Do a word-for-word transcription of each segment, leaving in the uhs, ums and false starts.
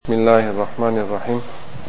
Bismillahir Rahmanir Rahim.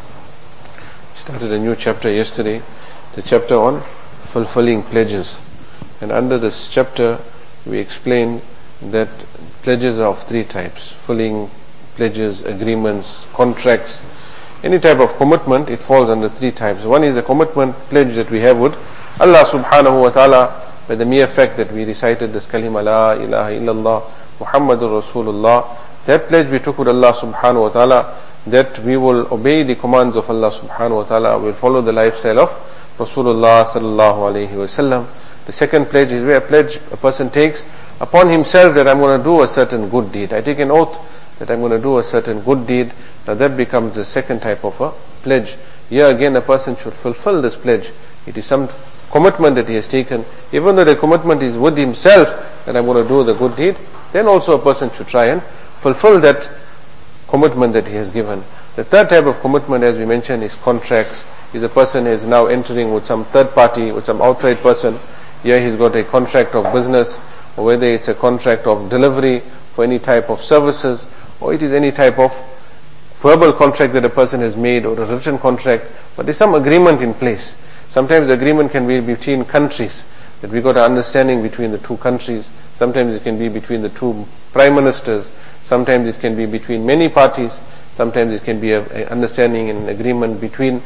Started a new chapter yesterday, the chapter on fulfilling pledges. And under this chapter, we explained that pledges are of three types: fulfilling pledges, agreements, contracts. Any type of commitment, it falls under three types. One is a commitment pledge that we have with Allah subhanahu wa ta'ala by the mere fact that we recited this kalima la ilaha illallah Muhammadur Rasulullah. That pledge we took with Allah subhanahu wa ta'ala, that we will obey the commands of Allah subhanahu wa ta'ala, we will follow the lifestyle of Rasulullah sallallahu alayhi wa sallam. The second pledge is where a pledge a person takes upon himself that I'm going to do a certain good deed. I take an oath that I'm going to do a certain good deed. Now that becomes the second type of a pledge. Here again a person should fulfill this pledge. It is some commitment that he has taken. Even though the commitment is with himself that I'm going to do the good deed, then also a person should try and fulfill that commitment that he has given. The third type of commitment, as we mentioned, is contracts. Is a person is now entering with some third party, with some outside person. Here he's got a contract of business, or whether it's a contract of delivery for any type of services, or it is any type of verbal contract that a person has made, or a written contract, but there's some agreement in place. Sometimes the agreement can be between countries, that we got an understanding between the two countries. Sometimes it can be between the two prime ministers. Sometimes it can be between many parties. Sometimes it can be an understanding and agreement between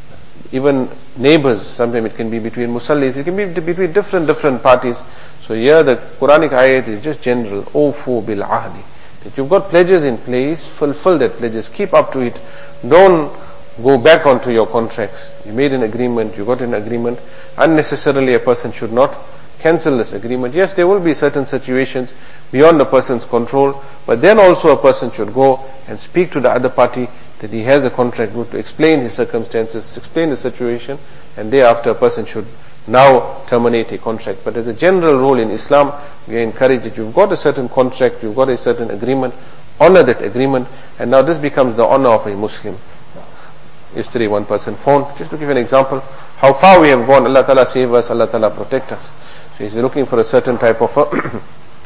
even neighbors. Sometimes it can be between musallis. It can be between different different parties. So here the Quranic ayat is just general. Awfu bil ahdi. That you've got pledges in place, fulfill that pledges, keep up to it. Don't go back onto your contracts. You made an agreement, you got an agreement. Unnecessarily a person should not cancel this agreement. Yes, there will be certain situations beyond a person's control, but then also a person should go and speak to the other party that he has a contract with, to explain his circumstances, explain the situation, and thereafter a person should now terminate a contract. But as a general rule in Islam, we are encouraged that you've got a certain contract, you've got a certain agreement, honor that agreement, and now this becomes the honor of a Muslim. Yesterday one person phoned, just to give an example, how far we have gone. Allah Ta'ala save us, Allah Ta'ala protect us. So he's looking for a certain type of a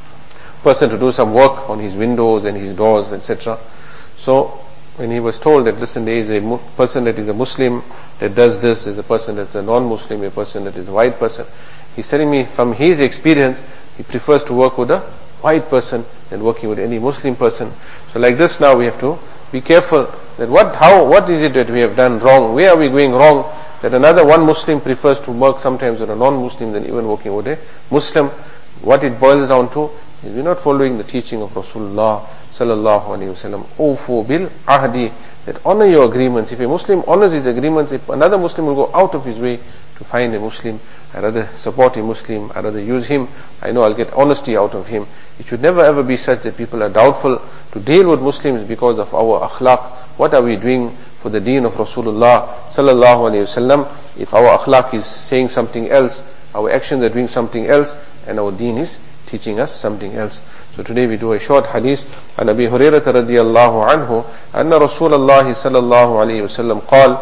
person to do some work on his windows and his doors, et cetera. So when he was told that, listen, there is a mu- person that is a Muslim that does this, there's a person that's a non-Muslim, a person that is a white person. He's telling me from his experience, he prefers to work with a white person than working with any Muslim person. So like this now we have to be careful that what, how, what is it that we have done wrong? Where are we going wrong? That another one Muslim prefers to work sometimes with a non-Muslim than even working with a Muslim. What it boils down to is we're not following the teaching of Rasulullah sallallahu alaihi wasallam. Awfu bil ahdi, that honor your agreements. If a Muslim honors his agreements, if another Muslim will go out of his way to find a Muslim, I'd rather support a Muslim, I'd rather use him, I know I'll get honesty out of him. It should never ever be such that people are doubtful to deal with Muslims because of our akhlaq. What are we doing for the deen of Rasulullah sallallahu alaihi wasallam? If our akhlaq is saying something else, our actions are doing something else, and our deen is teaching us something else. So today we do a short hadith. An Abi Hurairah radiyallahu anhu, anna Rasulullah sallallahu alayhi wasallam qala,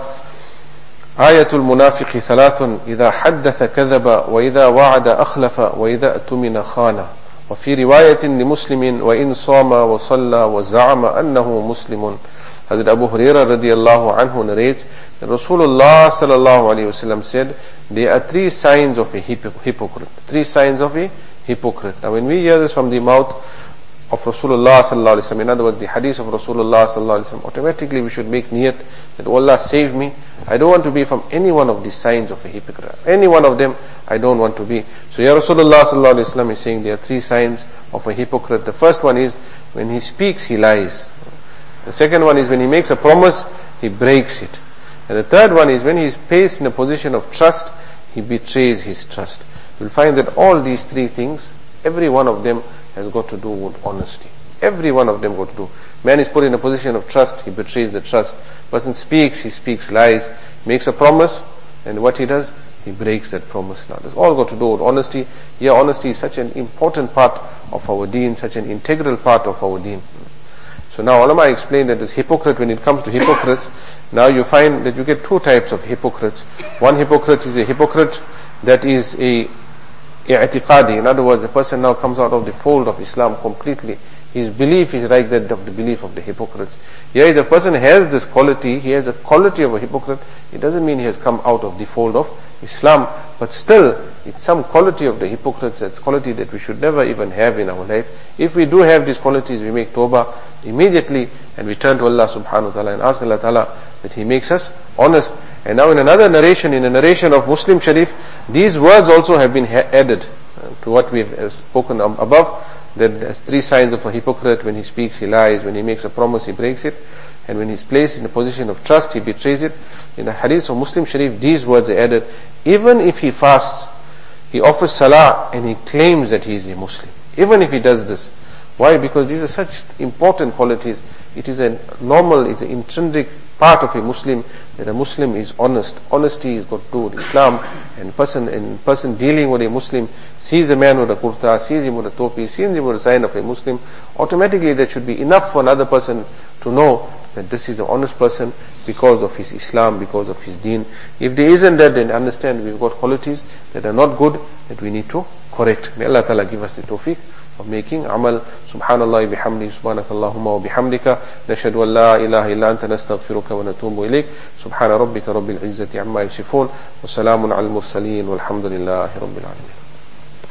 ayatul munafiqi thalathun, idha haddatha kadhaba, wa idha wa'ada akhlafa, wa idha atumina khana. Wa fi riwayatin li muslimin, wa in sama wa salla wa za'ama annahu muslimun. Hazrat Abu Hurairah radiyallahu anhu narrates that Rasulullah sallallahu alayhi wasallam said, there are three signs of a hypocrite. Three signs of a hypocrite. Now when we hear this from the mouth of Rasulullah sallallahu alaihi wasallam, in other words the hadith of Rasulullah sallallahu alaihi wasallam, automatically we should make niyat that, oh Allah, save me. I don't want to be from any one of these signs of a hypocrite. Any one of them I don't want to be. So here Rasulullah sallallahu alaihi wasallam is saying there are three signs of a hypocrite. The first one is when he speaks, he lies. The second one is when he makes a promise, he breaks it. And the third one is when he is placed in a position of trust, he betrays his trust. You'll find that all these three things, every one of them has got to do with honesty. Every one of them got to do. Man is put in a position of trust, he betrays the trust. Person speaks, he speaks lies, makes a promise, and what he does, he breaks that promise. Now, this all got to do with honesty. Here, honesty is such an important part of our deen, such an integral part of our deen. So now, ulama explained that this hypocrite, when it comes to hypocrites, now you find that you get two types of hypocrites. One hypocrite is a hypocrite that is a i'tiqadi. In other words, the person now comes out of the fold of Islam completely. his belief is like that of the belief of the hypocrites. Here, if a person has this quality, he has a quality of a hypocrite, it doesn't mean he has come out of the fold of Islam, but still, it's some quality of the hypocrites, it's quality that we should never even have in our life. If we do have these qualities, we make tawbah immediately, and we turn to Allah subhanahu wa ta'ala and ask Allah ta'ala that He makes us honest. And now in another narration, in a narration of Muslim Sharif, these words also have been ha- added to what we've uh, spoken above, that there's three signs of a hypocrite: when he speaks, he lies; when he makes a promise, he breaks it; and when he's placed in a position of trust, he betrays it. In the hadith of Muslim Sharif, these words are added: even if he fasts, he offers salah, and he claims that he is a Muslim. Even if he does this. Why? Because these are such important qualities. It is a normal, it's an intrinsic part of a Muslim, that a Muslim is honest. Honesty is got to do with Islam, and person and person dealing with a Muslim sees a man with a kurta, sees him with a topi, sees him with a sign of a Muslim, automatically that should be enough for another person to know that this is an honest person because of his Islam, because of his deen. If there isn't that, then understand we've got qualities that are not good, that we need to correct. May Allah Ta'ala give us the tawfiq of making amal. Subhanallah bihamdi, subhanakallahumma wa bihamdika, nashhadu an la ilaha illa anta, nastaghfiruka wa natubu ilayk. Subhana rabbika rabbil izzati amma yasifun, wa salamun al mursaleen, walhamdulillahi rabbil alamin.